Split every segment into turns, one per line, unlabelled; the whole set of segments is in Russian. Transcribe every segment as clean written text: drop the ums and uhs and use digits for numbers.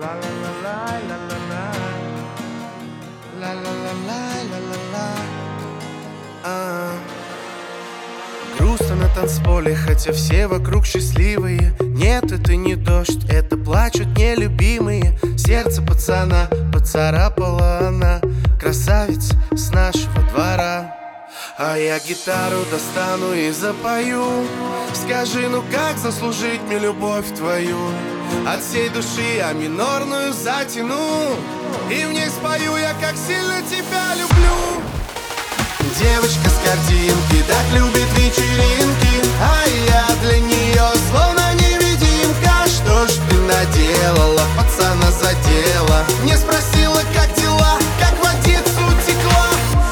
Грустно на танцполе, хотя все вокруг счастливые. Нет, это не дождь, это плачут нелюбимые. Сердце пацана поцарапала она, красавица с нашего двора. А я гитару достану и запою. Скажи, ну как заслужить мне любовь твою? От всей души я минорную затяну, и в ней спою я, как сильно тебя люблю. Девочка с картинки так любит вечеринки, а я для нее словно невидимка. Что ж ты наделала, пацана задела? Не спросила, как дела, как водицу утекла.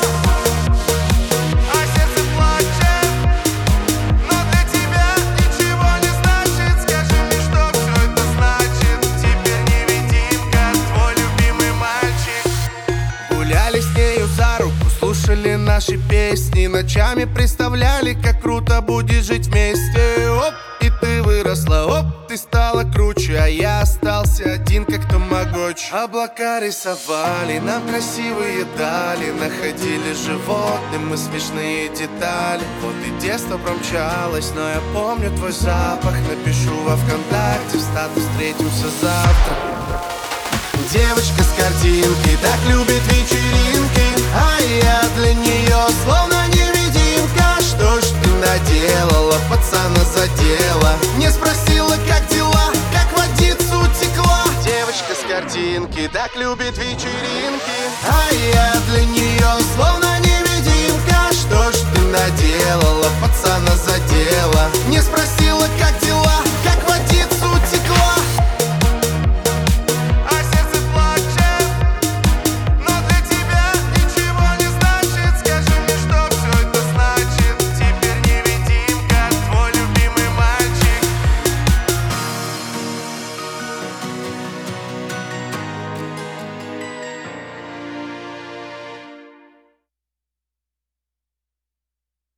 А сердце плачет, но для тебя ничего не значит. Скажи мне, что все это значит? Теперь невидимка, твой любимый мальчик. Гуляли с нею за руку, слушали наши песни, ночами представляли, как круто будет жить вместе. Оп, и ты выросла, оп, ты стала круче, а я остался один, как тамагочи. Облака рисовали, нам красивые дали, находили животным мы смешные детали. Вот и детство промчалось, но я помню твой запах. Напишу во ВКонтакте, в статус встретимся завтра. Девочка с картинки так любит вечеринки, а я для нее словно невидимка. Что ж ты наделала, пацана задела? Не спросила, как дела, как водицу утекла. Девочка с картинки так любит вечеринки, а я для нее словно невидимка. Что ж ты наделала, пацана задела? Не спросила,